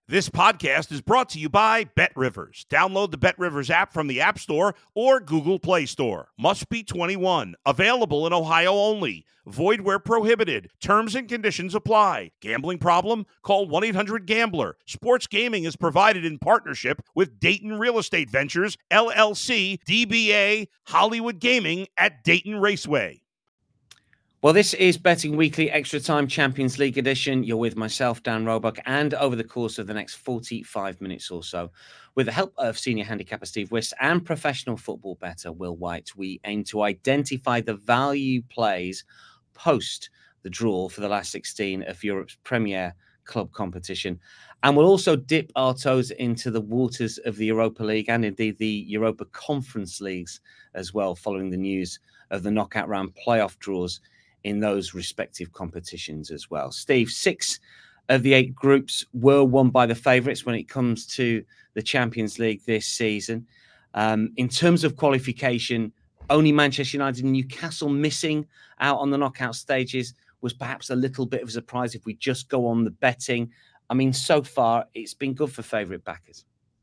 This podcast is brought to you by BetRivers. Download the BetRivers app from the App Store or Google Play Store. Must be 21. Available in Ohio only. Void where prohibited. Terms and conditions apply. Gambling problem? Call 1-800-GAMBLER. Sports gaming is provided in partnership with Dayton Real Estate Ventures, LLC, DBA, Hollywood Gaming at Dayton Raceway. Well, this is Betting Weekly Extra Time Champions League edition. You're with myself, Dan Roebuck, and over the course of the next 45 minutes or so, with the help of senior handicapper Steve Wiss and professional football bettor Will White, we aim to identify the value plays post the draw for the last 16 of Europe's premier club competition. And we'll also dip our toes into the waters of the Europa League and indeed the Europa Conference Leagues as well, following the news of the knockout round playoff draws in those respective competitions as well. Steve, 6 of the 8 groups were won by the favourites when it comes to the Champions League this season. In terms of qualification, only Manchester United and Newcastle missing out on the knockout stages was perhaps a little bit of a surprise if we just go on the betting. I mean, so far, it's been good for favourite backers.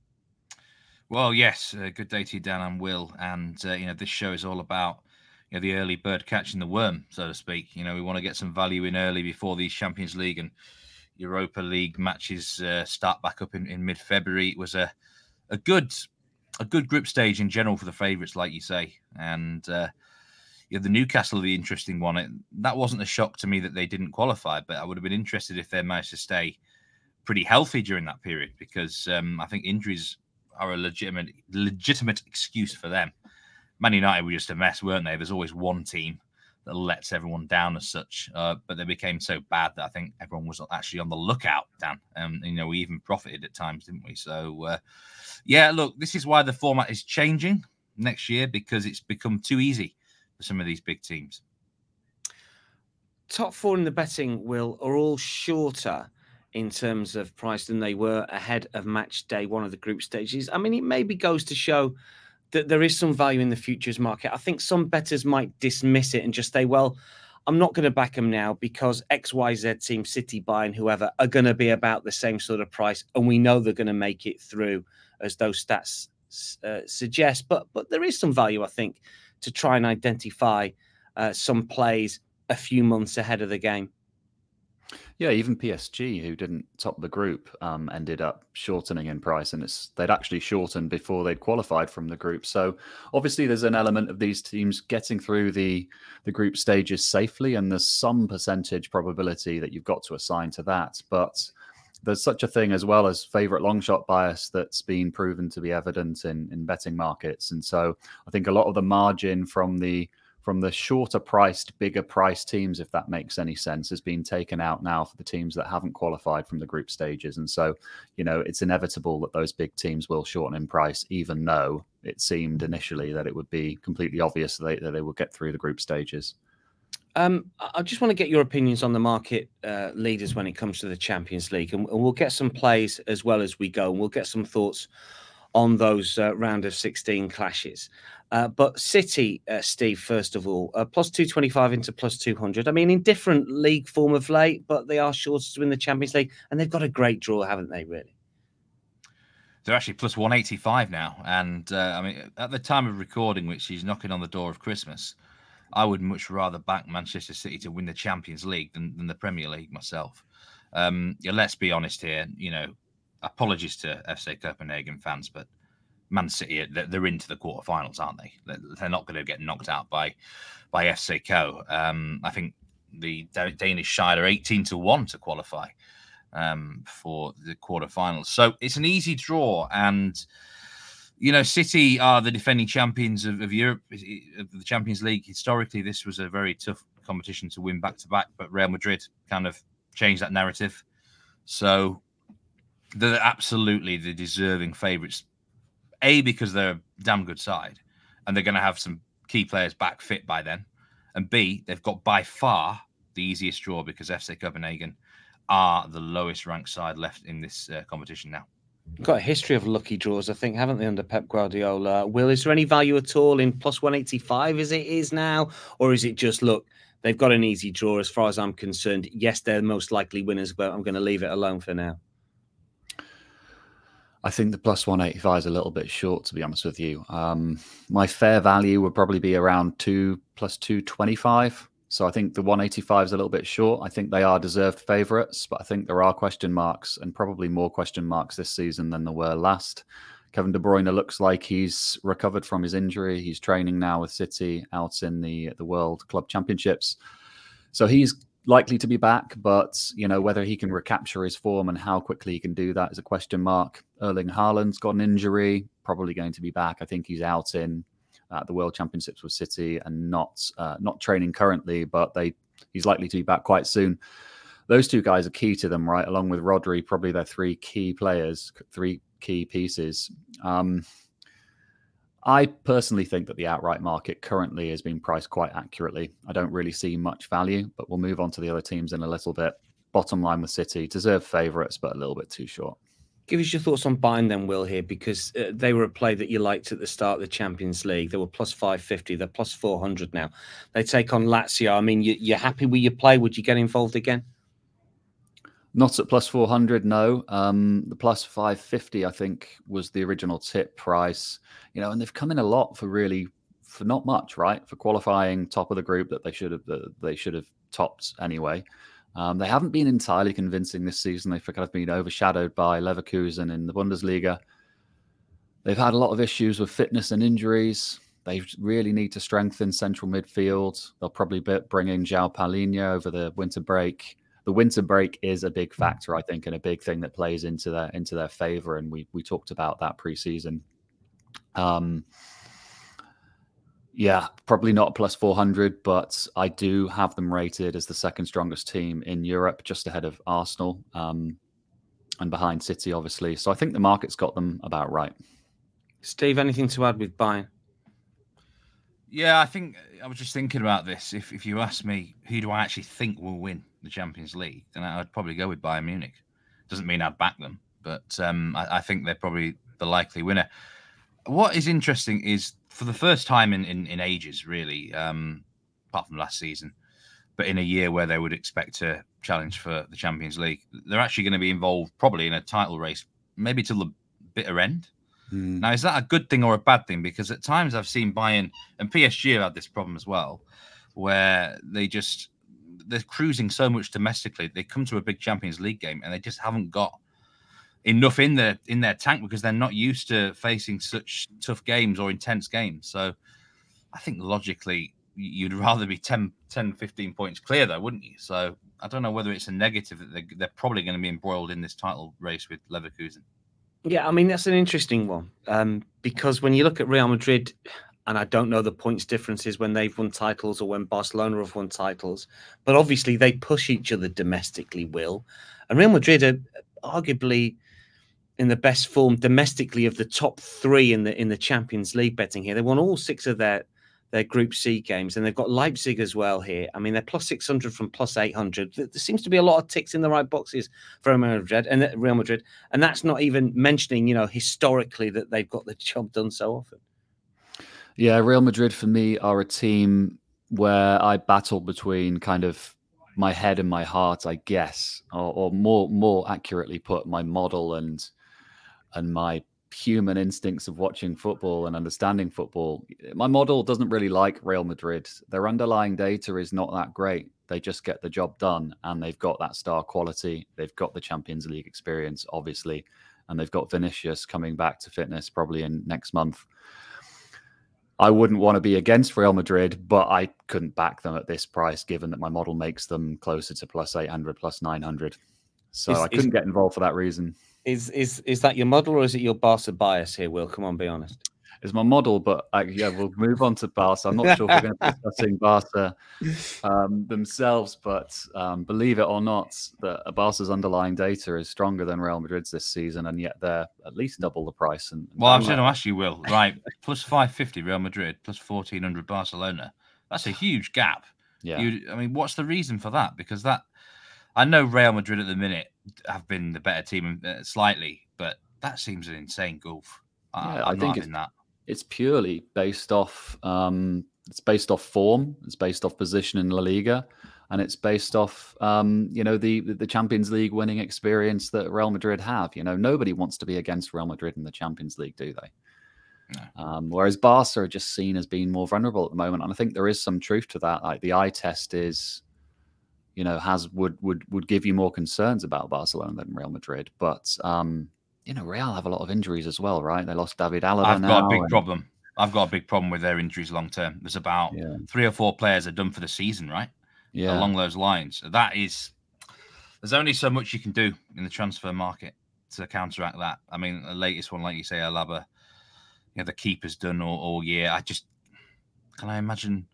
Well, yes, good day to you, Dan and Will. And, this show is all about the early bird catching the worm, so to speak. We want to get some value in early before these Champions League and Europa League matches start back up in mid-February. It was a good group stage in general for the favourites, like you say. And the Newcastle, the interesting one. That wasn't a shock to me that they didn't qualify, but I would have been interested if they managed to stay pretty healthy during that period, because I think injuries are a legitimate excuse for them. Man United were just a mess, weren't they? There's always one team that lets everyone down as such, but they became so bad that I think everyone was actually on the lookout, Dan. We even profited at times, didn't we? So, look, this is why the format is changing next year, because it's become too easy for some of these big teams. Top 4 in the betting, Will, are all shorter in terms of price than they were ahead of match day 1 of the group stages. I mean, it maybe goes to show that there is some value in the futures market. I think some bettors might dismiss it and just say, well, I'm not going to back them now because XYZ team, City, Bayern, whoever, are going to be about the same sort of price, and we know they're going to make it through, as those stats suggest. But there is some value, I think, to try and identify some plays a few months ahead of the game. Yeah, even PSG, who didn't top the group, ended up shortening in price, and they'd actually shortened before they'd qualified from the group. So obviously there's an element of these teams getting through the group stages safely, and there's some percentage probability that you've got to assign to that. But there's such a thing as well as favourite long shot bias that's been proven to be evident in betting markets. And so I think a lot of the margin from the shorter priced, bigger priced teams, if that makes any sense, has been taken out now for the teams that haven't qualified from the group stages. And so, it's inevitable that those big teams will shorten in price, even though it seemed initially that it would be completely obvious that they would get through the group stages. I just want to get your opinions on the market leaders when it comes to the Champions League. And we'll get some plays as well as we go. And we'll get some thoughts on those round of 16 clashes. But City, Steve, first of all, plus 225 into plus 200. I mean, in different league form of late, but they are sure to win the Champions League. And they've got a great draw, haven't they, really? They're actually plus 185 now. And at the time of recording, which is knocking on the door of Christmas, I would much rather back Manchester City to win the Champions League than the Premier League myself. Let's be honest here. Apologies to FC Copenhagen fans, but Man City, they're into the quarterfinals, aren't they? They're not going to get knocked out by FC Co. I think the Danish side are 18-1 to qualify for the quarterfinals. So it's an easy draw. And, City are the defending champions of Europe, of the Champions League. Historically, this was a very tough competition to win back-to-back, but Real Madrid kind of changed that narrative. So they're absolutely the deserving favourites. A, because they're a damn good side, and they're going to have some key players back fit by then. And B, they've got by far the easiest draw because FC Copenhagen are the lowest ranked side left in this competition now. Got a history of lucky draws, I think, haven't they, under Pep Guardiola? Will, is there any value at all in plus 185 as it is now? Or is it just, look, they've got an easy draw as far as I'm concerned? Yes, they're most likely winners, but I'm going to leave it alone for now. I think the plus 185 is a little bit short, to be honest with you. My fair value would probably be around 2 plus 225. So I think the 185 is a little bit short. I think they are deserved favourites, but I think there are question marks, and probably more question marks this season than there were last. Kevin De Bruyne looks like he's recovered from his injury. He's training now with City out in the World Club Championships. So he's likely to be back, but whether he can recapture his form and how quickly he can do that is a question mark. Erling Haaland's got an injury, probably going to be back. I think he's out in the World Championships with City and not training currently, but he's likely to be back quite soon. Those two guys are key to them, right? Along with Rodri, probably their three key pieces. I personally think that the outright market currently is being priced quite accurately. I don't really see much value, but we'll move on to the other teams in a little bit. Bottom line with City, deserve favourites, but a little bit too short. Give us your thoughts on Bayern then, Will, here, because they were a play that you liked at the start of the Champions League. They were plus 550. They're plus 400 now. They take on Lazio. I mean, you're happy with your play? Would you get involved again? Not at plus 400, no. The plus 550, I think, was the original tip price. And they've come in a lot for not much, right? For qualifying top of the group that they should have topped anyway. They haven't been entirely convincing this season. They've kind of been overshadowed by Leverkusen in the Bundesliga. They've had a lot of issues with fitness and injuries. They really need to strengthen central midfield. They'll probably bring in João Palhinha over the winter break. The winter break is a big factor, I think, and a big thing that plays into their favour. And we talked about that pre-season. Yeah, probably not plus 400, but I do have them rated as the second strongest team in Europe, just ahead of Arsenal and behind City, obviously. So I think the market's got them about right. Steve, anything to add with Bayern? Yeah, I think I was just thinking about this. If you ask me who do I actually think will win the Champions League, then I'd probably go with Bayern Munich. Doesn't mean I'd back them, but I think they're probably the likely winner. What is interesting is for the first time in ages, really, apart from last season, but in a year where they would expect to challenge for the Champions League, they're actually going to be involved probably in a title race, maybe till the bitter end. Now, is that a good thing or a bad thing? Because at times I've seen Bayern and PSG have had this problem as well, where they're cruising so much domestically. They come to a big Champions League game and they just haven't got enough in their tank because they're not used to facing such tough games or intense games. So I think logically you'd rather be 10, 15 points clear though, wouldn't you? So I don't know whether it's a negative that they're probably going to be embroiled in this title race with Leverkusen. Yeah, I mean, that's an interesting one because when you look at Real Madrid, and I don't know the points differences when they've won titles or when Barcelona have won titles, but obviously they push each other domestically, Will. And Real Madrid are arguably in the best form domestically of the top three in the Champions League betting here. They won all 6 of their Group C games, and they've got Leipzig as well here. I mean, they're plus 600 from plus 800. There seems to be a lot of ticks in the right boxes for Real Madrid, and that's not even mentioning, historically that they've got the job done so often. Yeah, Real Madrid for me are a team where I battle between kind of my head and my heart, I guess, or more accurately put, my model and my human instincts of watching football and understanding football. My model doesn't really like Real Madrid. Their underlying data is not that great. They just get the job done, and they've got that star quality. They've got the Champions League experience, obviously, and they've got Vinicius coming back to fitness probably in next month. I wouldn't want to be against Real Madrid, but I couldn't back them at this price, given that my model makes them closer to plus 800, plus 900. So I couldn't get involved for that reason. Is that your model, or is it your Barca bias here, Will? Come on, be honest. It's my model, but we'll move on to Barca. I'm not sure if we're going to be discussing Barca themselves, but believe it or not, Barca's underlying data is stronger than Real Madrid's this season, and yet they're at least double the price. Well, I'm going to ask you, Will, right? Plus 550 Real Madrid, plus 1400 Barcelona. That's a huge gap. Yeah. I mean, what's the reason for that? Because I know Real Madrid at the minute have been the better team slightly, but that seems an insane gulf. I think it's purely based off. It's based off form. It's based off position in La Liga. and it's based off, the Champions League winning experience that Real Madrid have. Nobody wants to be against Real Madrid in the Champions League, do they? No. Whereas Barca are just seen as being more vulnerable at the moment, and I think there is some truth to that. Like the eye test is, would give you more concerns about Barcelona than Real Madrid, but Real have a lot of injuries as well, right? They lost David Alaba. I've got a big problem. I've got a big problem with their injuries long term. There's about 3 or 4 players are done for the season, right? Yeah. Along those lines. There's only so much you can do in the transfer market to counteract that. I mean, the latest one, like you say, Alaba, the keeper's done all year. Can I imagine,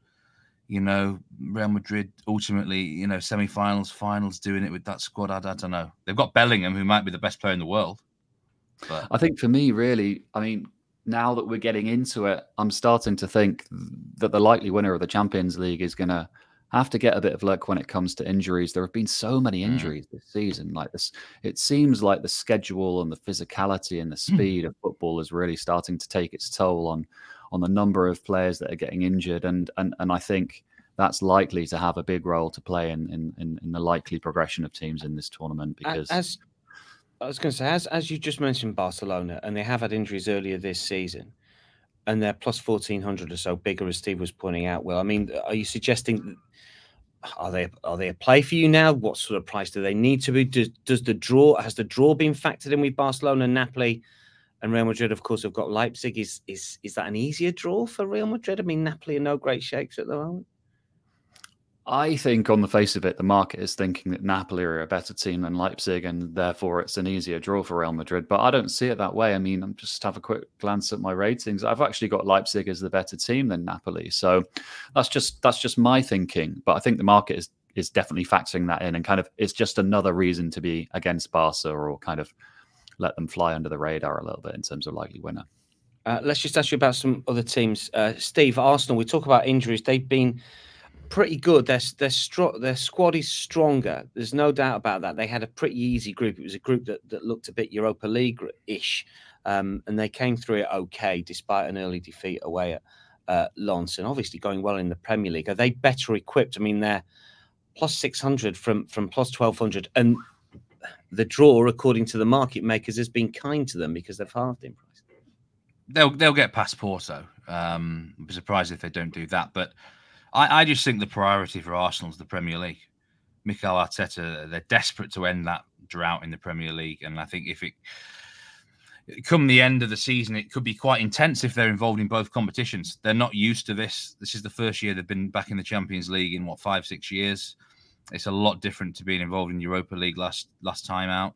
Real Madrid ultimately, semi-finals, finals, doing it with that squad? I don't know. They've got Bellingham, who might be the best player in the world. But I think for me, really, now that we're getting into it, I'm starting to think that the likely winner of the Champions League is going to have to get a bit of luck when it comes to injuries. There have been so many injuries this season. Like this, it seems like the schedule and the physicality and the speed of football is really starting to take its toll on the number of players that are getting injured, and I think that's likely to have a big role to play in the likely progression of teams in this tournament. Because as I was going to say, as you just mentioned, Barcelona, and they have had injuries earlier this season, and they're plus 1,400 or so bigger, as Steve was pointing out. Well, are you suggesting, are they a play for you now? What sort of price do they need to be? Has the draw been factored in with Barcelona, Napoli, and Real Madrid? Of course, have got Leipzig. Is that an easier draw for Real Madrid? Napoli are no great shakes at the moment. I think on the face of it, the market is thinking that Napoli are a better team than Leipzig, and therefore it's an easier draw for Real Madrid. But I don't see it that way. I'm just have a quick glance at my ratings. I've actually got Leipzig as the better team than Napoli. So that's just my thinking. But I think the market is definitely factoring that in, and kind of it's just another reason to be against Barca, or kind of let them fly under the radar a little bit in terms of likely winner. Let's just ask you about some other teams. Steve, Arsenal, we talk about injuries. They've been pretty good. Their squad is stronger. There's no doubt about that. They had a pretty easy group. It was a group that looked a bit Europa League-ish, and they came through it okay, despite an early defeat away at Lens, and obviously going well in the Premier League. Are they better equipped? They're plus 600 from plus 1,200, and the draw, according to the market makers, has been kind to them because they've halved in price. They'll get past Porto. I'd be surprised if they don't do that, but I just think the priority for Arsenal is the Premier League. Mikel Arteta, they're desperate to end that drought in the Premier League. And I think if it come the end of the season, it could be quite intense if they're involved in both competitions. They're not used to this. This is the first year they've been back in the Champions League in 5-6 years. It's a lot different to being involved in Europa League last time out.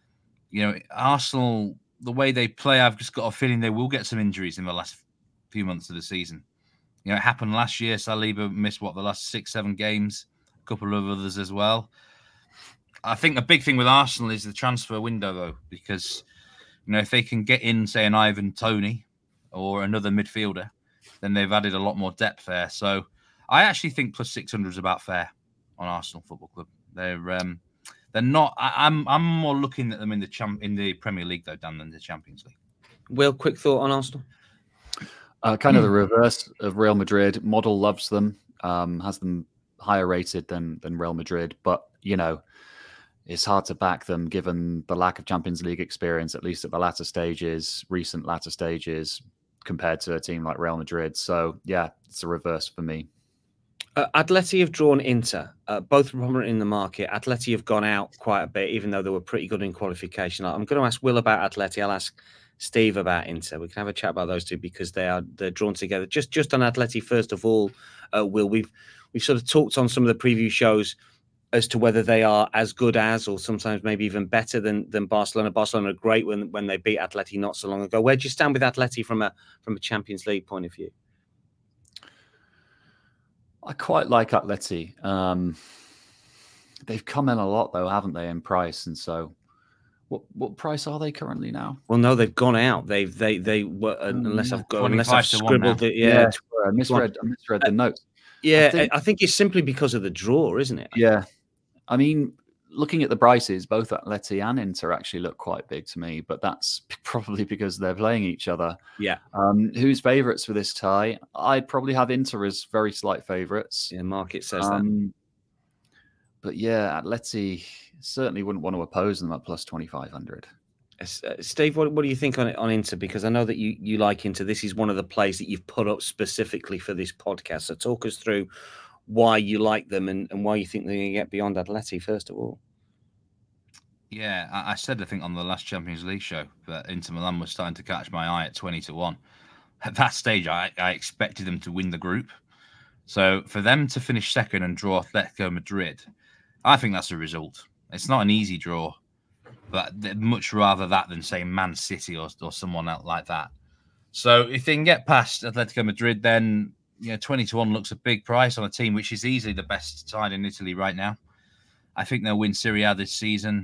Arsenal, the way they play, I've just got a feeling they will get some injuries in the last few months of the season. It happened last year. Saliba missed the last 6-7 games, a couple of others as well. I think the big thing with Arsenal is the transfer window, though, because if they can get in, say, an Ivan Toney or another midfielder, then they've added a lot more depth there. So I actually think plus 600 is about fair on Arsenal Football Club. They're not. I'm more looking at them in the Premier League though, Dan, than the Champions League. Will, quick thought on Arsenal. Kind of the reverse of Real Madrid. Model loves them, has them higher rated than Real Madrid, but it's hard to back them given the lack of Champions League experience, at least at the recent latter stages, compared to a team like Real Madrid. So yeah, it's a reverse for me. Atleti have drawn Inter, both prominent in the market. Atleti have gone out quite a bit, even though they were pretty good in qualification. I'm going to ask Will about Atleti. I'll ask Steve about Inter. We can have a chat about those two because they're drawn together. Just on Atleti, first of all, Will, we've sort of talked on some of the preview shows as to whether they are as good as, or sometimes maybe even better than Barcelona. Barcelona are great when they beat Atleti not so long ago. Where do you stand with Atleti from a Champions League point of view? I quite like Atleti. They've come in a lot, though, haven't they, in price? And so, what price are they currently now? Well, no, they've gone out. They were unless I've scribbled it. Yeah, I misread the notes. Yeah, I think it's simply because of the draw, isn't it? Yeah, looking at the prices, both Atleti and Inter actually look quite big to me, but that's probably because they're playing each other. Yeah. Who's favourites for this tie? I'd probably have Inter as very slight favourites. Yeah, market says that. yeah, Atleti certainly wouldn't want to oppose them at plus 2,500. Steve, what do you think on Inter? Because I know that you like Inter. This is one of the plays that you've put up specifically for this podcast. So talk us through why you like them and why you think they're going to get beyond Atleti, first of all. Yeah, I said, I think, on the last Champions League show that Inter Milan was starting to catch my eye at 20-1. At that stage, I expected them to win the group. So for them to finish second and draw Atletico Madrid, I think that's a result. It's not an easy draw, but they'd much rather that than, say, Man City or someone else like that. So if they can get past Atletico Madrid, then 20-1 looks a big price on a team which is easily the best side in Italy right now. I think they'll win Serie A this season.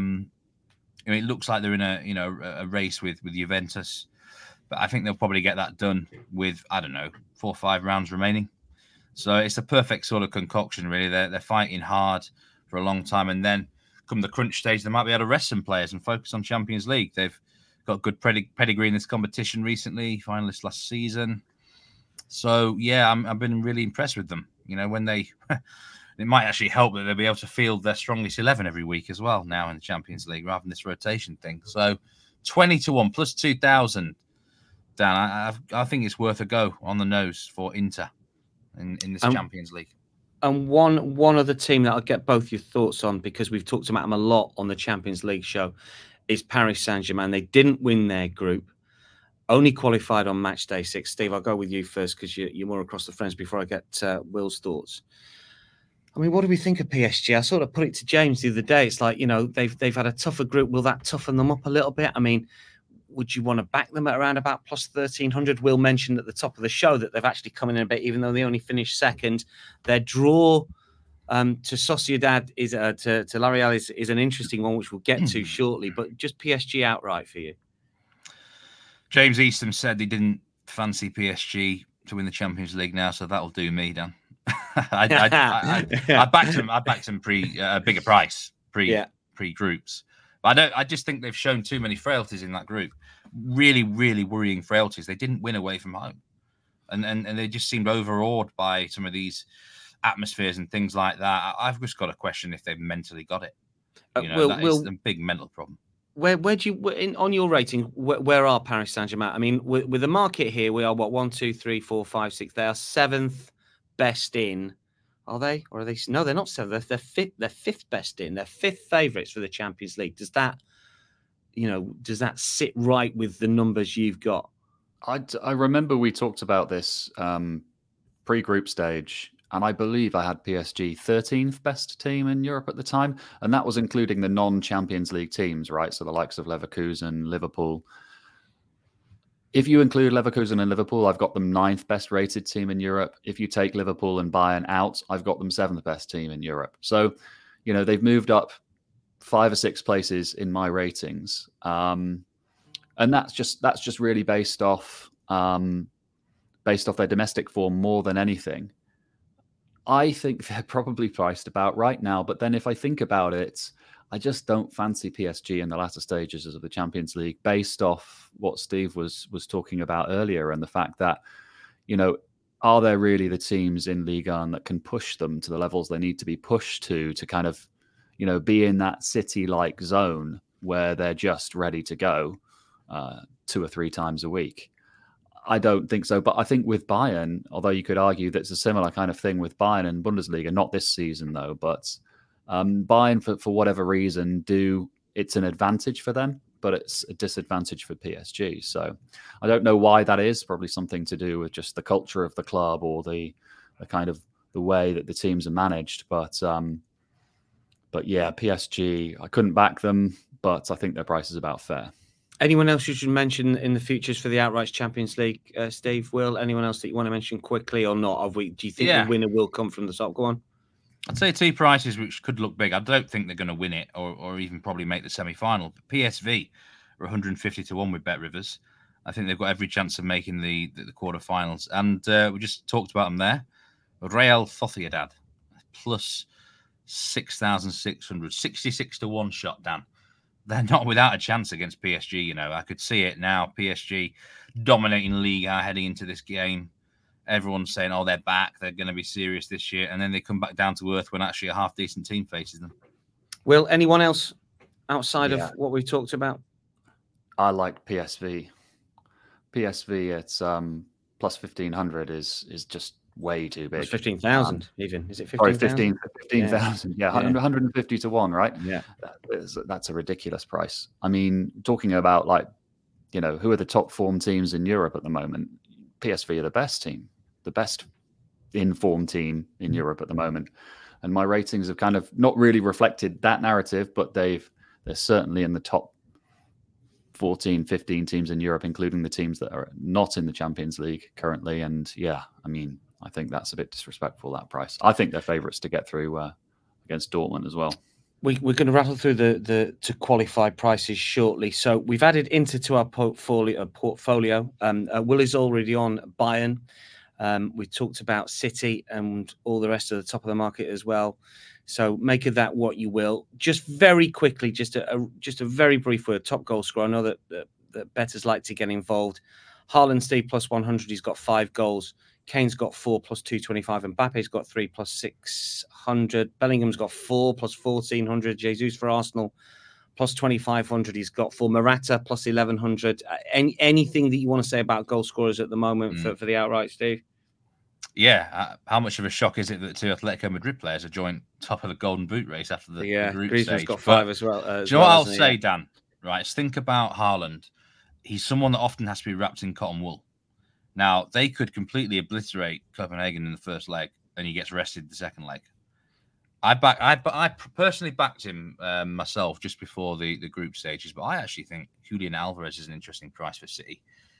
It looks like they're in a race with Juventus, but I think they'll probably get that done with 4 or 5 rounds remaining. So it's a perfect sort of concoction, really. They're fighting hard for a long time, and then come the crunch stage, they might be able to rest some players and focus on Champions League. They've got good pedigree in this competition recently, finalists last season. So yeah, I've been really impressed with them. When they. It might actually help that they'll be able to field their strongest 11 every week as well now in the Champions League rather than this rotation thing. So 20-1 plus 2,000, Dan. I think it's worth a go on the nose for Inter in this Champions League. And one other team that I'll get both your thoughts on, because we've talked about them a lot on the Champions League show, is Paris Saint-Germain. They didn't win their group, only qualified on match day 6. Steve, I'll go with you first because you're more across the fence before I get Will's thoughts. I mean, what do we think of PSG? I sort of put it to James the other day. It's like, they've had a tougher group. Will that toughen them up a little bit? I mean, would you want to back them at around about plus 1,300? Will mentioned at the top of the show that they've actually come in a bit, even though they only finished second. Their draw to Sociedad to La Real is an interesting one, which we'll get to shortly. But just PSG outright for you. James Eastham said he didn't fancy PSG to win the Champions League now, so that'll do me, Dan. I backed him pre bigger price pre groups, but I just think they've shown too many frailties in that group. Really, really worrying frailties. They didn't win away from home, and they just seemed overawed by some of these atmospheres and things like that. I've just got to question if they've mentally got it. That is a big mental problem. Where do you on your rating? Where are Paris Saint-Germain? I mean, with the market here, we are 1, 2, 3, 4, 5, 6. They are 7th best in. Are they? Or are they? No, they're not 7th. They're 5th. They're 5th best in. They're 5th favourites for the Champions League. Does that sit right with the numbers you've got? I remember we talked about this pre-group stage, and I believe I had PSG 13th best team in Europe at the time, and that was including the non-Champions League teams, right? So the likes of Leverkusen, Liverpool. If you include Leverkusen and Liverpool, I've got them 9th best rated team in Europe. If you take Liverpool and Bayern out, I've got them 7th best team in Europe. So, they've moved up 5 or 6 places in my ratings. And that's just really based off their domestic form more than anything. I think they're probably priced about right now. But then if I think about it, I just don't fancy PSG in the latter stages of the Champions League based off what Steve was talking about earlier and the fact that, are there really the teams in Ligue 1 that can push them to the levels they need to be pushed to kind of, be in that City-like zone where they're just ready to go 2 or 3 times a week? I don't think so. But I think with Bayern, although you could argue that's a similar kind of thing with Bayern and Bundesliga, not this season though, but Bayern, for whatever reason, it's an advantage for them, but it's a disadvantage for PSG. So I don't know why that is. Probably something to do with just the culture of the club or the kind of the way that the teams are managed. But yeah, PSG, I couldn't back them, but I think their price is about fair. Anyone else you should mention in the futures for the outright Champions League, Steve, Will? Anyone else that you want to mention quickly or not? Do you think the winner will come from the top? Go on. I'd say 2 prices which could look big. I don't think they're going to win it or even probably make the semi-final. But PSV are 150-1 with BetRivers. I think they've got every chance of making the quarterfinals. And we just talked about them there. Real Sociedad, plus 6,600, 66-1 shot, Dan. They're not without a chance against PSG. I could see it now. PSG dominating Liga heading into this game. everyone's saying, "Oh, they're back. They're going to be serious this year," and then they come back down to earth when actually a half decent team faces them. Will, anyone else outside of what we've talked about? I like PSV. PSV at plus 1,500 is just way too big. 15,000 even. Is it 15,000? 15,000. Yeah, 150 to 1, right? Yeah. That's a ridiculous price. I mean, talking about like, who are the top form teams in Europe at the moment? PSV are the best team, the best informed team in Europe at the moment. And my ratings have kind of not really reflected that narrative, but they're certainly in the top 14, 15 teams in Europe, including the teams that are not in the Champions League currently. And yeah, I mean, I think that's a bit disrespectful, that price. I think they're favourites to get through against Dortmund as well. We're going to rattle through the to qualify prices shortly. So we've added Inter to our portfolio. Will is already on Bayern. We talked about City and all the rest of the top of the market as well. So make of that what you will. Just very quickly, just a very brief word. Top goal scorer. I know that bettors like to get involved. Haaland, Steve, plus 100. He's got 5 goals. Kane's got 4 plus 225. Mbappe's got 3 plus 600. Bellingham's got 4 plus 1,400. Jesus for Arsenal plus 2,500. He's got 4. Morata plus 1,100. Anything that you want to say about goal scorers at the moment for the outright, Steve? Yeah, how much of a shock is it that 2 Atletico Madrid players are joint top of the Golden Boot race after the group Griezmann's stage? Got 5 as well. Do you know what I'll say, Dan? Right, think about Haaland. He's someone that often has to be wrapped in cotton wool. Now, they could completely obliterate Copenhagen in the first leg, and he gets rested the second leg. I personally backed him myself just before the group stages, but I actually think Julian Alvarez is an interesting price for City.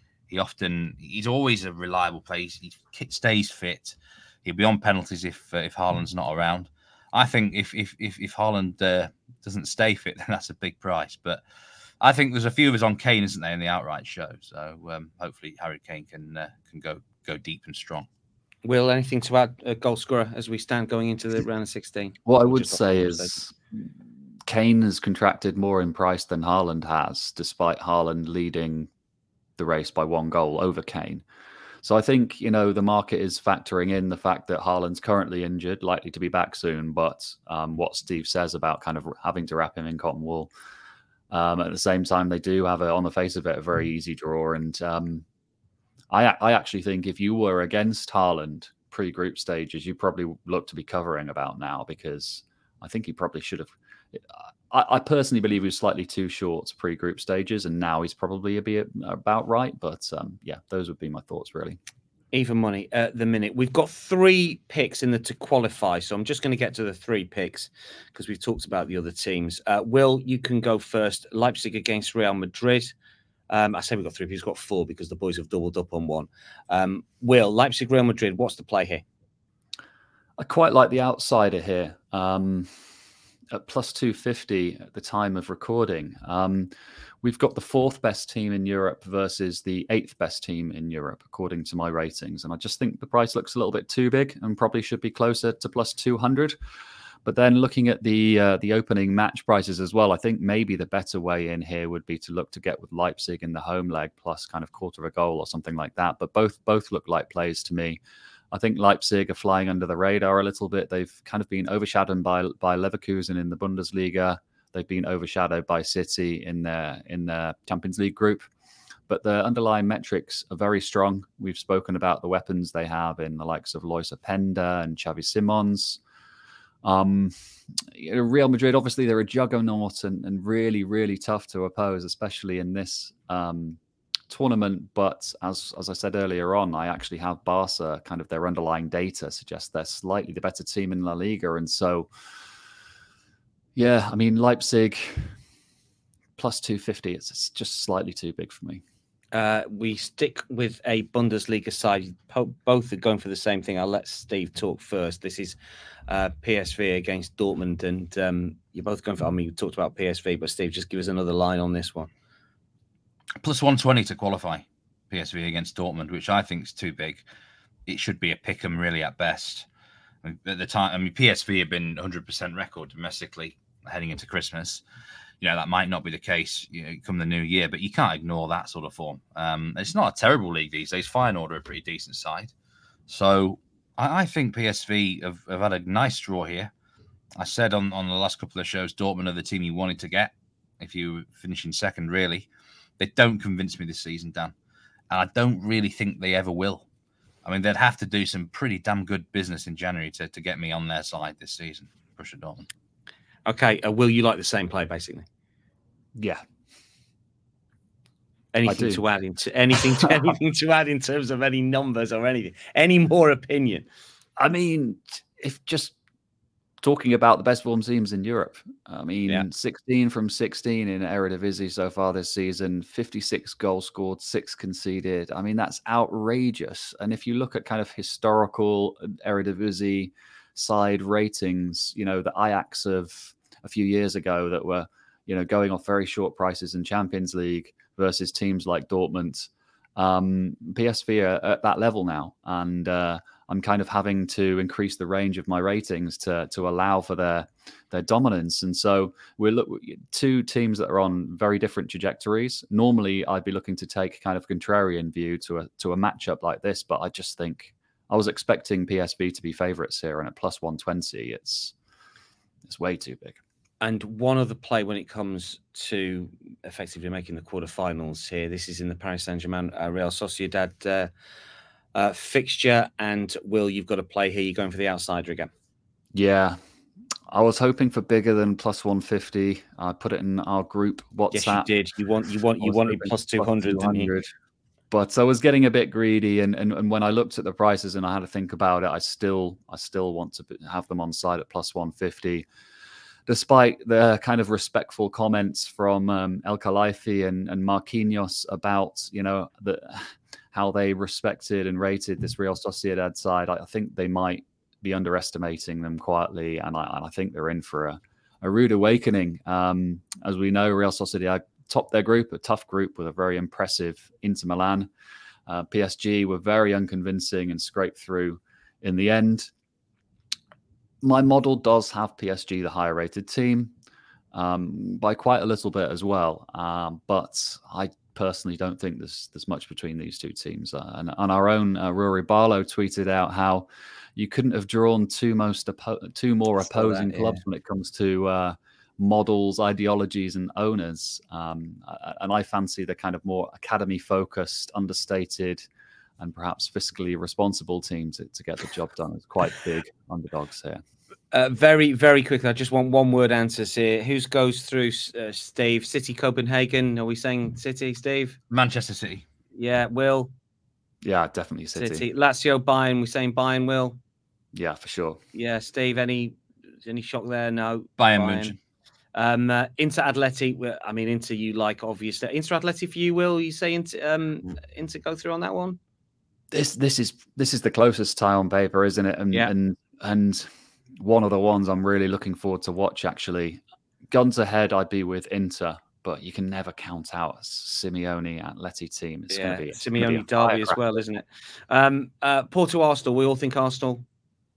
He's always a reliable player. He stays fit. He'll be on penalties if Haaland's not around. I think if Haaland doesn't stay fit, then that's a big price. But I think there's a few of us on Kane, isn't there, in the outright show? So hopefully Harry Kane can go deep and strong. Will, anything to add, goal scorer as we stand going into the round of 16? What I would say is Kane has contracted more in price than Haaland has, despite Haaland leading the race by 1 goal over Kane. So I think, the market is factoring in the fact that Haaland's currently injured, likely to be back soon, but what Steve says about kind of having to wrap him in cotton wool. At the same time, they do have, on the face of it, a very easy draw. And I actually think if you were against Haaland pre-group stages, you probably look to be covering about now, because I think he probably should have. I personally believe he was slightly too short pre-group stages, and now he's probably about right. But yeah, those would be my thoughts, really. Even money at the minute. We've got 3 picks in the to qualify, so I'm just going to get to the 3 picks because we've talked about the other teams. Will, you can go first. Leipzig against Real Madrid. I say we've got 3 picks. We've got 4 because the boys have doubled up on 1. Will, Leipzig, Real Madrid, what's the play here? I quite like the outsider here. At plus 250 at the time of recording. We've got the 4th best team in Europe versus the 8th best team in Europe, according to my ratings. And I just think the price looks a little bit too big and probably should be closer to plus 200. But then looking at the opening match prices as well, I think maybe the better way in here would be to look to get with Leipzig in the home leg plus kind of quarter of a goal or something like that. But both look like plays to me. I think Leipzig are flying under the radar a little bit. They've kind of been overshadowed by Leverkusen in the Bundesliga. They've been overshadowed by City in their Champions League group. But the underlying metrics are very strong. We've spoken about the weapons they have in the likes of Lois Openda and Xavi Simons. Real Madrid, obviously, they're a juggernaut and really, really tough to oppose, especially in this tournament. But as I said earlier on, I actually have Barca, kind of their underlying data suggests they're slightly the better team in La Liga. And so, yeah, I mean, Leipzig plus 250, it's just slightly too big for me. We stick with a Bundesliga side. Both are going for the same thing. I'll let Steve talk first. This is PSV against Dortmund. And you're both going for, you talked about PSV, but Steve, just give us another line on this one. Plus 120 to qualify PSV against Dortmund, which I think is too big. It should be a pick 'em really at best. At the time, PSV have been 100% record domestically heading into Christmas. That might not be the case come the new year, but you can't ignore that sort of form. It's not a terrible league these days. Feyenoord are a pretty decent side. So I think PSV have had a nice draw here. I said on the last couple of shows, Dortmund are the team you wanted to get if you were finishing second, really. They don't convince me this season, Dan. And I don't really think they ever will. I mean, they'd have to do some pretty damn good business in January to get me on their side this season, Borussia Dortmund. Okay, Will, you like the same play, basically? Yeah. Anything to add anything to add in terms of any numbers or anything? Any more opinion? I mean, if just talking about the best form teams in Europe, I mean, 16 from 16 in Eredivisie so far this season, 56 goals scored, 6 conceded. I mean, that's outrageous. And if you look at kind of historical Eredivisie side ratings, you know, the Ajax of a few years ago that were, you know, going off very short prices in Champions League versus teams like Dortmund, PSV are at that level now. And I'm kind of having to increase the range of my ratings to allow for their dominance. And so we're two teams that are on very different trajectories. Normally, I'd be looking to take kind of contrarian view to a matchup like this, but I just think I was expecting PSV to be favourites here, and at plus 120, it's way too big. And one other play when it comes to effectively making the quarterfinals here. This is in the Paris Saint-Germain Real Sociedad fixture. And Will, you've got a play here. You're going for the outsider again. Yeah. I was hoping for bigger than plus 150. I put it in our group WhatsApp. Yes, you did. You wanted plus 200, didn't you? But I was getting a bit greedy, and when I looked at the prices and I had to think about it, I still want to have them on side at plus 150. Despite the kind of respectful comments from El Khalifi and Marquinhos about, you know, how they respected and rated this Real Sociedad side, I think they might be underestimating them quietly, and I think they're in for a rude awakening. As we know, Real Sociedad topped their group, a tough group with a very impressive Inter Milan. PSG were very unconvincing and scraped through in the end. My model does have PSG the higher rated team by quite a little bit as well. But I personally don't think there's much between these two teams. And on our own, Rory Barlow tweeted out how you couldn't have drawn two more opposing clubs when it comes to models, ideologies, and owners. And I fancy the kind of more academy-focused, understated, and perhaps fiscally responsible team to get the job done. It's quite big underdogs here. Very, very quickly, I just want one-word answers here. Who goes through, Steve? City, Copenhagen? Are we saying City, Steve? Manchester City. Yeah, Will? Yeah, definitely City. Lazio, Bayern? We saying Bayern, Will? Yeah, for sure. Yeah, Steve, any shock there? No. Bayern München. Inter Atleti, I mean, Inter you like, obviously. Inter Atleti for you, Will? You say Inter go through on that one? This is the closest tie on paper, isn't it? And one of the ones I'm really looking forward to watch, actually. Guns ahead, I'd be with Inter, but you can never count out a Simeone Atleti team. It's going to be Simeone derby as well, isn't it? Porto Arsenal, we all think Arsenal.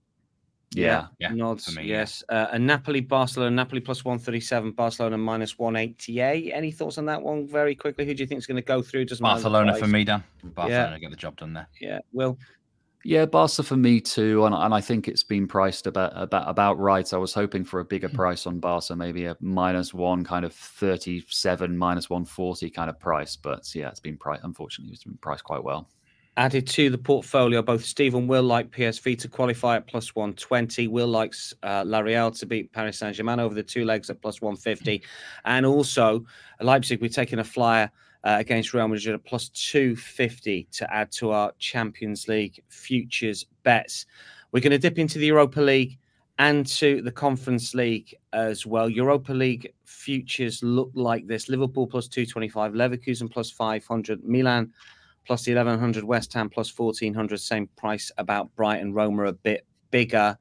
Yeah. Nods, me, yes. And Napoli, Barcelona, Napoli plus 137, Barcelona minus 188. Any thoughts on that one very quickly? Who do you think is going to go through? Doesn't Barcelona for me, Dan. Barcelona get the job done there. Yeah, Will? Yeah, Barca for me too, and I think it's been priced about right. I was hoping for a bigger price on Barca, maybe a -1 kind of 37, -140 kind of price. But yeah, it's been priced. Unfortunately, it's been priced quite well. Added to the portfolio, both Steve and Will like PSV to qualify at plus 120. Will likes La Real to beat Paris Saint-Germain over the two legs at plus 150. And also, Leipzig, we're taking a flyer against Real Madrid at plus 250 to add to our Champions League futures bets. We're going to dip into the Europa League and to the Conference League as well. Europa League futures look like this. Liverpool plus 225, Leverkusen plus 500, Milan plus 1,100, West Ham plus 1,400, same price about Brighton. Roma a bit bigger.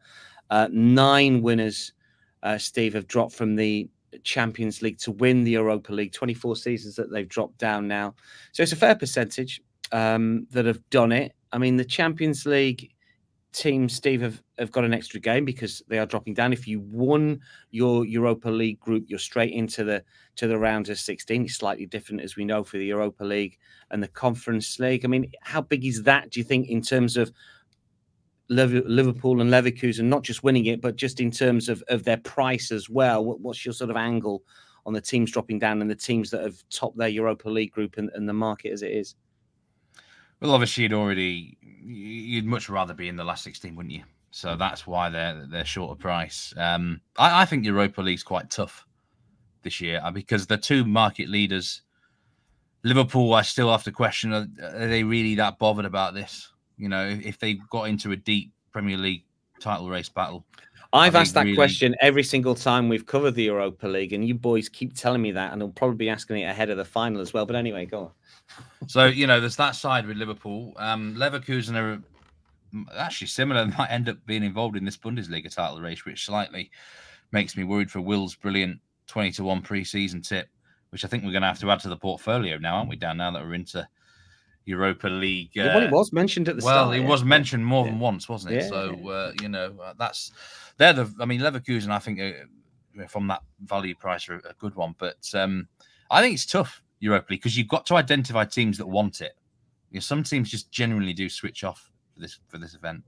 9 winners, Steve, have dropped from the Champions League to win the Europa League. 24 seasons that they've dropped down now. So it's a fair percentage that have done it. I mean, the Champions League teams, Steve, have got an extra game because they are dropping down. If you won your Europa League group, you're straight into the round of 16. It's slightly different, as we know, for the Europa League and the Conference League. I mean, how big is that, do you think, in terms of Liverpool and Leverkusen not just winning it, but just in terms of their price as well? What's your sort of angle on the teams dropping down and the teams that have topped their Europa League group and the market as it is? Well, obviously, you'd much rather be in the last 16, wouldn't you? So that's why they're short of price. I think Europa League's quite tough this year because the two market leaders, Liverpool, I still have to question: are they really that bothered about this? You know, if they got into a deep Premier League title race battle. I've asked that question every single time we've covered the Europa League, and you boys keep telling me that, and I'll probably be asking it ahead of the final as well. But anyway, go on. So, there's that side with Liverpool. Leverkusen are actually similar and might end up being involved in this Bundesliga title race, which slightly makes me worried for Will's brilliant 20-1 pre-season tip, which I think we're going to have to add to the portfolio now, aren't we, Dan, now that we're into Europa League? Well, it was mentioned at the start. Well, it was mentioned more than once, wasn't it? Yeah. So, Leverkusen, I think, from that value price, are a good one. But I think it's tough, Europa League, because you've got to identify teams that want it. Some teams just genuinely do switch off for this event.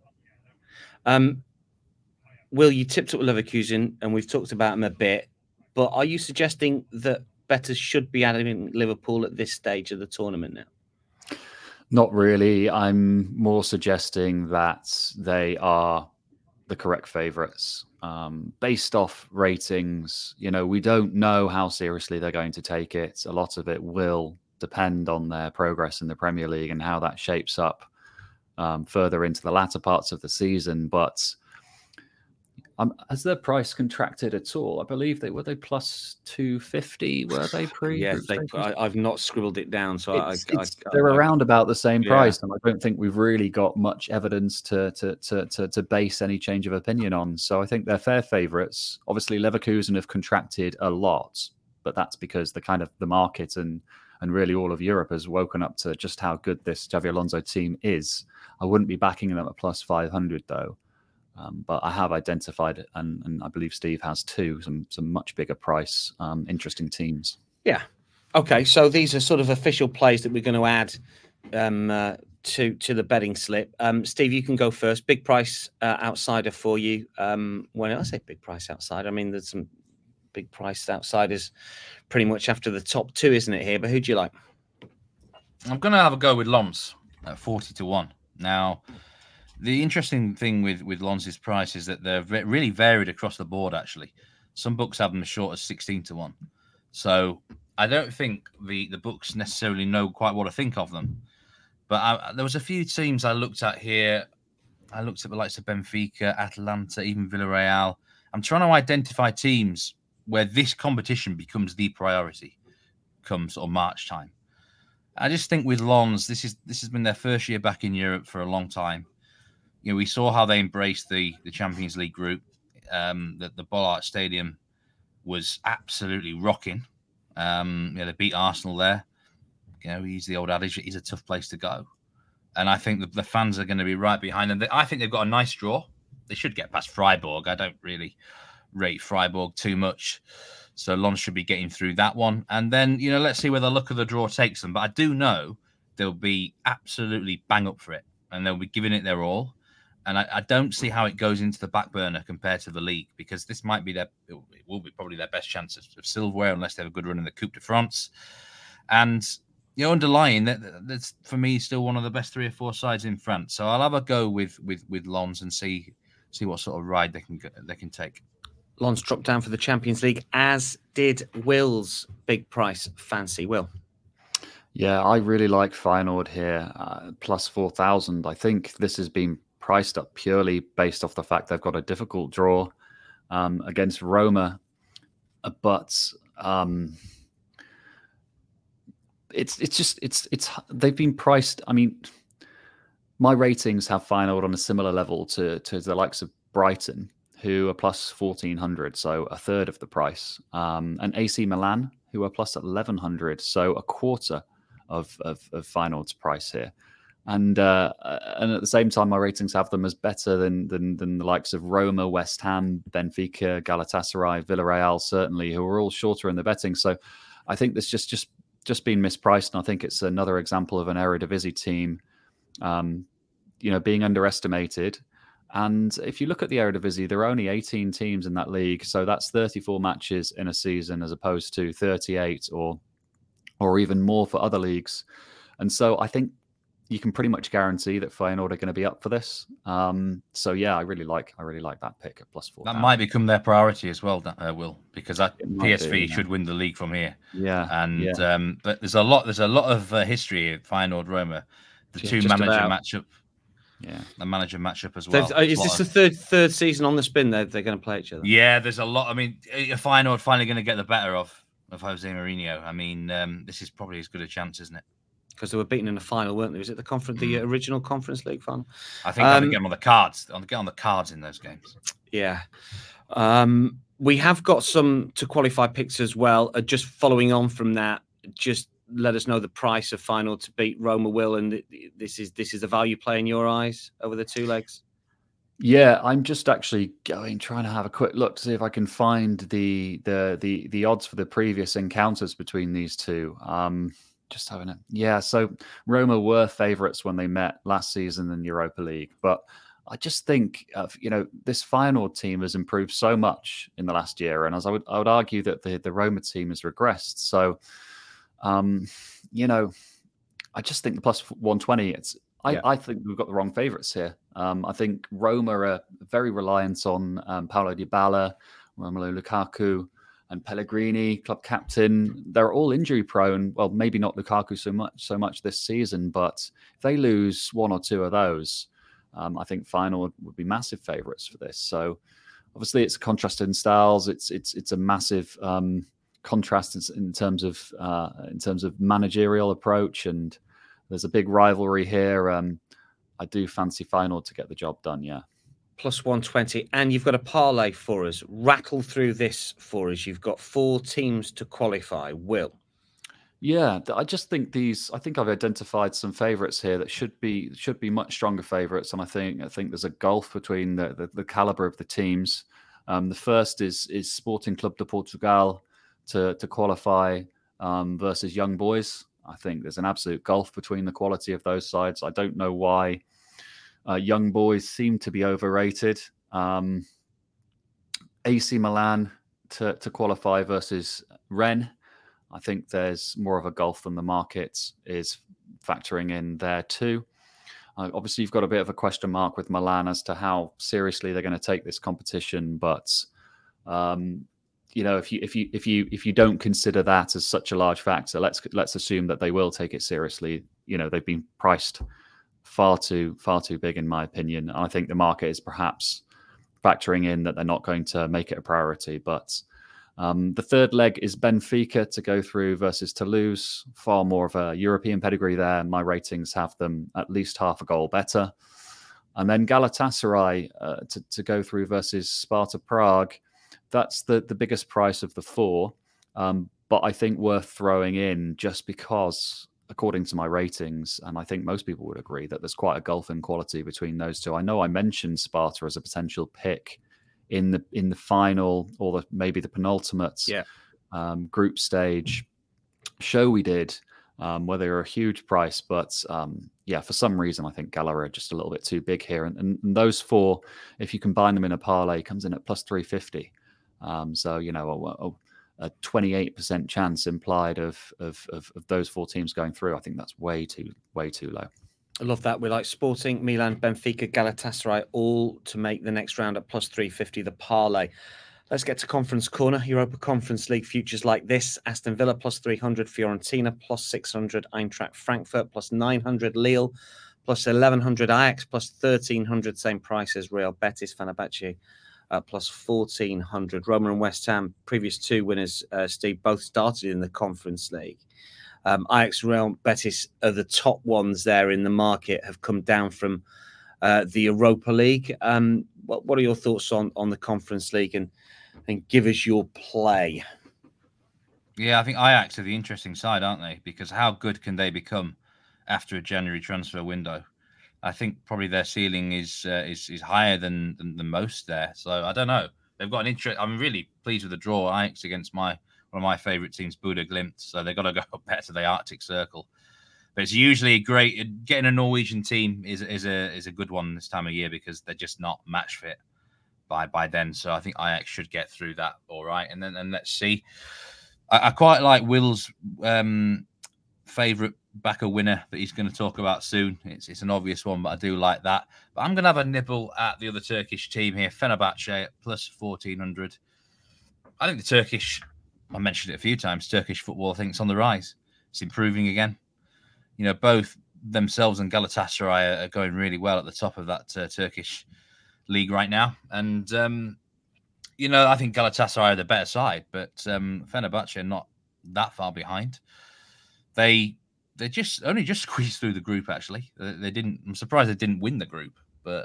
Will, you tipped up with Leverkusen, and we've talked about them a bit, but are you suggesting that bettors should be adding Liverpool at this stage of the tournament now? Not really. I'm more suggesting that they are the correct favourites. Based off ratings, we don't know how seriously they're going to take it. A lot of it will depend on their progress in the Premier League and how that shapes up further into the latter parts of the season. But has their price contracted at all? I believe they plus 250. Were they pre? Yes, I've not scribbled it down, so they're around about the same price, and I don't think we've really got much evidence to base any change of opinion on. So I think they're fair favourites. Obviously, Leverkusen have contracted a lot, but that's because the market and really all of Europe has woken up to just how good this Xabi Alonso team is. I wouldn't be backing them at plus 500 though. But I have identified, and I believe Steve has too, some much bigger price, interesting teams. Yeah. Okay. So these are sort of official plays that we're going to add to the betting slip. Steve, you can go first. Big price outsider for you. When I say big price outsider, I mean there's some big price outsiders pretty much after the top two, isn't it here? But who do you like? I'm going to have a go with Lens at 40-1. Now, the interesting thing with Lens' price is that they're really varied across the board, actually. Some books have them as short as 16-1. So I don't think the books necessarily know quite what to think of them. But there was a few teams I looked at here. I looked at the likes of Benfica, Atalanta, even Villarreal. I'm trying to identify teams where this competition becomes the priority come sort of March time. I just think with Lens, this has been their first year back in Europe for a long time. We saw how they embraced the Champions League group. That the Bollard Stadium was absolutely rocking. They beat Arsenal there. We use the old adage, it's a tough place to go. And I think the fans are going to be right behind them. I think they've got a nice draw. They should get past Freiburg. I don't really rate Freiburg too much. So Lens should be getting through that one. And then, let's see where the luck of the draw takes them. But I do know they'll be absolutely bang up for it. And they'll be giving it their all. And I don't see how it goes into the back burner compared to the league, because this might be it will be probably their best chance of silverware unless they have a good run in the Coupe de France. And underlying that's for me still one of the best 3 or 4 sides in France. So I'll have a go with Lens and see what sort of ride they can take. Lens dropped down for the Champions League, as did Will's big price fancy. Will. Yeah, I really like Feyenoord here, plus 4,000. I think this has been priced up purely based off the fact they've got a difficult draw against Roma, but it's they've been priced. I mean, my ratings have Feyenoord on a similar level to the likes of Brighton, who are plus 1,400, so a third of the price, and AC Milan, who are plus 1,100, so a quarter of Feyenoord's price here. And at the same time, my ratings have them as better than the likes of Roma, West Ham, Benfica, Galatasaray, Villarreal, certainly, who are all shorter in the betting. So I think this just been mispriced, and I think it's another example of an Eredivisie team, being underestimated. And if you look at the Eredivisie, there are only 18 teams in that league. So that's 34 matches in a season as opposed to 38 or even more for other leagues. And so I think you can pretty much guarantee that Feyenoord are going to be up for this. So yeah, I really like that pick at +4. That might become their priority as well, Will, because PSV yeah. should win the league from here. Yeah, and but there's a lot of history here. Feyenoord Roma, the two manager matchup. Yeah, the manager matchup as well. Is this the third season on the spin? They're going to play each other. Yeah, there's a lot. I mean, Feyenoord finally going to get the better of Jose Mourinho. I mean, this is probably as good a chance, isn't it? Because they were beaten in the final, weren't they? Was it the original Conference League final? I think they get them on the cards. Get on the cards in those games. Yeah. We have got some to qualify picks as well. Just following on from that, just let us know the price of Feyenoord to beat Roma, Will, and this is a value play in your eyes over the two legs. Yeah, I'm just actually trying to have a quick look to see if I can find the odds for the previous encounters between these two. Just having it. Yeah, so Roma were favourites when they met last season in Europa League, but I just think this Feyenoord team has improved so much in the last year, and as I would argue that the Roma team has regressed. So, I just think the +120. I think we've got the wrong favourites here. I think Roma are very reliant on Paulo Dybala, Romelu Lukaku, and Pellegrini, club captain. They're all injury prone. Well, maybe not Lukaku so much this season, but if they lose one or two of those, I think Feyenoord would be massive favourites for this. So obviously it's a contrast in styles. It's a massive contrast in terms of managerial approach, and there's a big rivalry here. I do fancy Feyenoord to get the job done. Yeah. +120, and you've got a parlay for us. Rattle through this for us. You've got 4 teams to qualify. Will? Yeah, I just think I think I've identified some favourites here that should be much stronger favourites, and I think there's a gulf between the calibre of the teams. The first is Sporting Club de Portugal to qualify versus Young Boys. I think there's an absolute gulf between the quality of those sides. I don't know why. Young Boys seem to be overrated. AC Milan to qualify versus Rennes. I think there's more of a gulf than the market is factoring in there too. Obviously, you've got a bit of a question mark with Milan as to how seriously they're going to take this competition. But if you don't consider that as such a large factor, let's assume that they will take it seriously. They've been priced far too big, in my opinion. I think the market is perhaps factoring in that they're not going to make it a priority. But the third leg is Benfica to go through versus Toulouse. Far more of a European pedigree there. My ratings have them at least half a goal better. And then Galatasaray to go through versus Sparta Prague. That's the biggest price of the 4. But I think worth throwing in just because, according to my ratings, and I think most people would agree, that there's quite a gulf in quality between those two. I know I mentioned Sparta as a potential pick in the final or maybe the penultimate group stage show we did, where they were a huge price. But for some reason, I think Gala are just a little bit too big here. And those 4, if you combine them in a parlay, comes in at +350. So, a 28% chance implied of those 4 teams going through. I think that's way too low. I love that. We like Sporting, Milan, Benfica, Galatasaray, all to make the next round at +350, the parlay. Let's get to Conference Corner. Europa Conference League futures like this: Aston Villa +300, Fiorentina +600, Eintracht Frankfurt +900, Lille +1100, Ajax +1300, same price as Real Betis, Fenerbahce +1400. Roma and West Ham, previous 2 winners, Steve, both started in the Conference League. Ajax, Real Betis are the top ones there in the market, have come down from the Europa League. What are your thoughts on the Conference League, and give us your play? Yeah, I think Ajax are the interesting side, aren't they? Because how good can they become after a January transfer window? I think probably their ceiling is higher than most there. So I don't know. They've got an interest. I'm really pleased with the draw. Ajax against one of my favourite teams, Buda Glimt. So they've got to go back to the Arctic Circle. But it's usually great. Getting a Norwegian team is a good one this time of year because they're just not match fit by then. So I think Ajax should get through that all right. And then let's see. I quite like Will's favourite backer winner that he's going to talk about soon. It's an obvious one, but I do like that. But I'm going to have a nibble at the other Turkish team here, Fenerbahce at plus 1,400. I think the Turkish, I mentioned it a few times, Turkish football, I think it's on the rise. It's improving again. You know, both themselves and Galatasaray are going really well at the top of that Turkish league right now. And, you know, I think Galatasaray are the better side, but Fenerbahce are not that far behind. They just squeezed through the group, actually. They didn't. I'm surprised they didn't win the group. But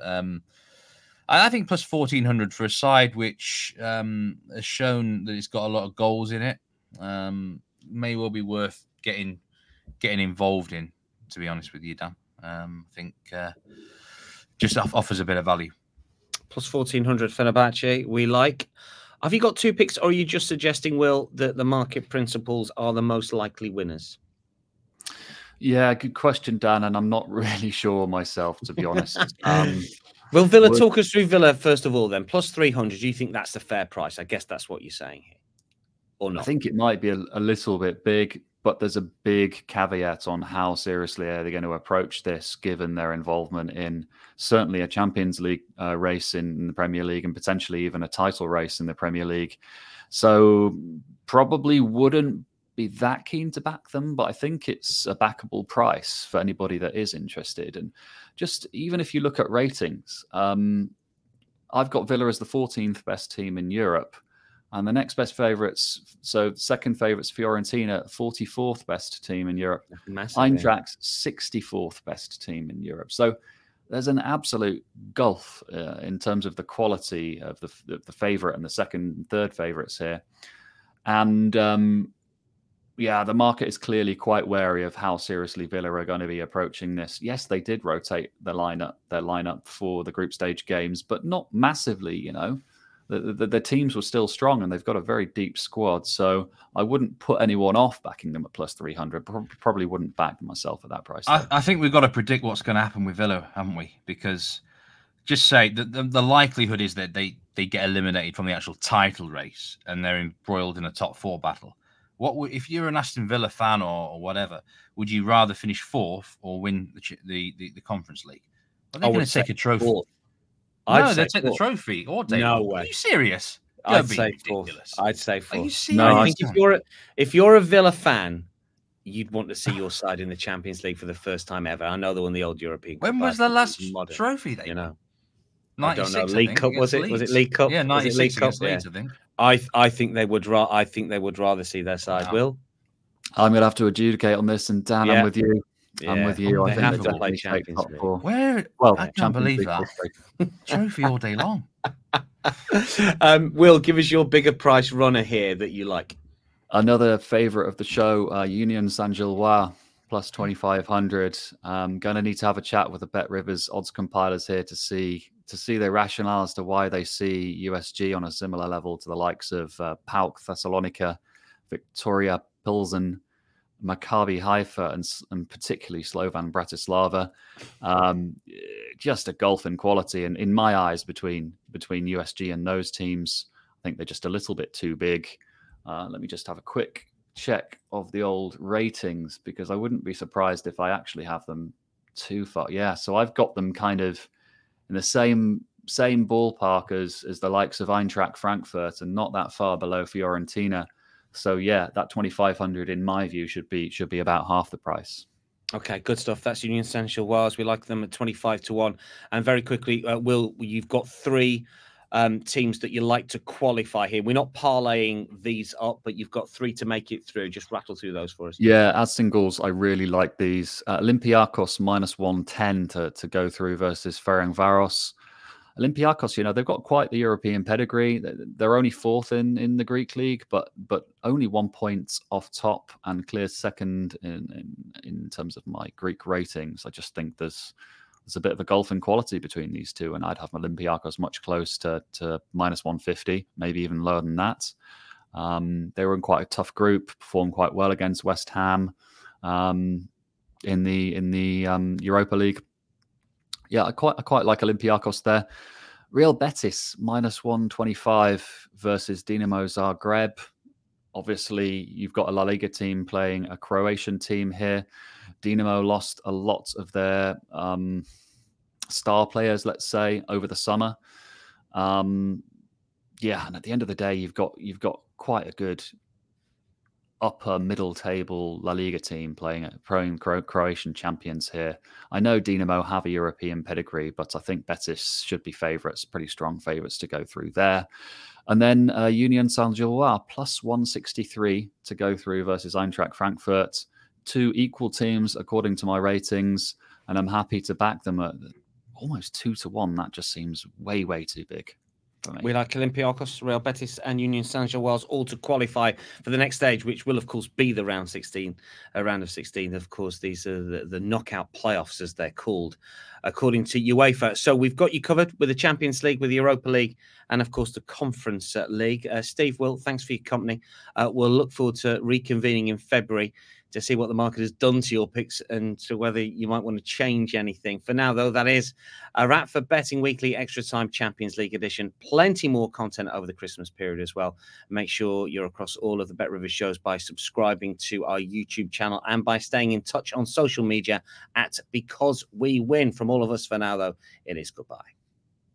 I think plus 1,400 for a side which has shown that it's got a lot of goals in it may well be worth getting involved in, to be honest with you, Dan. I think just offers a bit of value. Plus 1,400 Fenerbahce, we like. Have you got 2 picks, or are you just suggesting, Will, that the market principles are the most likely winners? Yeah, good question, Dan. And I'm not really sure myself, to be honest. Will Villa talk us through Villa first of all? Then plus 300. Do you think that's the fair price? I guess that's what you're saying here, or not? I think it might be a little bit big, but there's a big caveat on how seriously are they going to approach this, given their involvement in certainly a Champions League race in the Premier League and potentially even a title race in the Premier League. So probably wouldn't be that keen to back them, but I think it's a backable price for anybody that is interested. And just even if you look at ratings, I've got Villa as the 14th best team in Europe. And the next best favourites, so second favourites, Fiorentina, 44th best team in Europe. Eintracht, 64th best team in Europe. So there's an absolute gulf in terms of the quality of the favourite and the second and third favourites here. And yeah, the market is clearly quite wary of how seriously Villa are going to be approaching this. Yes, they did rotate their lineup for the group stage games, but not massively, you know. The teams were still strong and they've got a very deep squad. So I wouldn't put anyone off backing them at plus 300. Probably wouldn't back them myself at that price. I think we've got to predict what's going to happen with Villa, haven't we? Because just say the likelihood is that they get eliminated from the actual title race and they're embroiled in a top 4 battle. If you're an Aston Villa fan or whatever, would you rather finish 4th or win the Conference League? Are they going to take a trophy? 4th. No, they take the trophy all day. No way. Are you serious? I'd say 4th. I'd say 4th. Are you serious? No, I think if you're a Villa fan, you'd want to see your side in the Champions League for the first time ever. I know they won the old European Cup. When was the last trophy they won? I don't know. League Cup was it? Was it League Cup? Yeah, 96 against Leeds, I think. I think they would rather see their side. Wow. Will? I'm going to have to adjudicate on this, and Dan, I'm with you. I'm with you. I think they play Champions League. I can't believe that. Trophy all day long. Will, give us your bigger price runner here that you like. Another favourite of the show, Union Saint-Gilloise, plus 2,500. Going to need to have a chat with the Bet Rivers odds compilers here to see their rationale as to why they see USG on a similar level to the likes of PAOK Thessalonica, Victoria Pilsen, Maccabi Haifa, and particularly Slovan Bratislava. Just a gulf in quality, and in my eyes, between USG and those teams, I think they're just a little bit too big. Let me just have a quick check of the old ratings, because I wouldn't be surprised if I actually have them too far. Yeah, so I've got them kind of in the same ballpark as the likes of Eintracht Frankfurt, and not that far below Fiorentina. So yeah, that 2,500 in my view should be about half the price. Okay, good stuff. That's Union Saint-Gilloise. We like them at 25-1. And very quickly, Will, you've got 3 teams that you like to qualify here. We're not parlaying these up, but you've got 3 to make it through. Just rattle through those for us. Yeah, as singles, I really like these. Olympiacos minus 110 to go through versus Ferencváros. Olympiacos, they've got quite the European pedigree. They're only 4th in the Greek league, but only 1 point off top and clear second in terms of my Greek ratings. I just think there's a bit of a gulf in quality between these two, and I'd have Olympiacos much close to minus 150, maybe even lower than that. They were in quite a tough group, performed quite well against West Ham. in the Europa League. Yeah, I quite like Olympiacos there. Real Betis -125 versus Dinamo Zagreb. Obviously, you've got a La Liga team playing a Croatian team here. Dinamo lost a lot of their star players, let's say, over the summer. Yeah, and at the end of the day, you've got quite a good upper middle table La Liga team playing Croatian champions here. I know Dinamo have a European pedigree, but I think Betis should be favourites, pretty strong favourites to go through there. And then Union Saint-Gilloise +163 to go through versus Eintracht Frankfurt. Two equal teams according to my ratings, and I'm happy to back them at almost 2-1. That just seems way too big. We like Olympiacos, Real Betis, and Union Saint-Gilloise all to qualify for the next stage, which will, of course, be the round of 16. Of course, these are the knockout playoffs, as they're called, according to UEFA. So we've got you covered with the Champions League, with the Europa League, and, of course, the Conference League. Steve, Will, thanks for your company. We'll look forward to reconvening in February to see what the market has done to your picks and to whether you might want to change anything. For now, though, that is a wrap for Betting Weekly Extra Time Champions League edition. Plenty more content over the Christmas period as well. Make sure you're across all of the Bet Rivers shows by subscribing to our YouTube channel and by staying in touch on social media at Because We Win. From all of us for now, though, it is goodbye.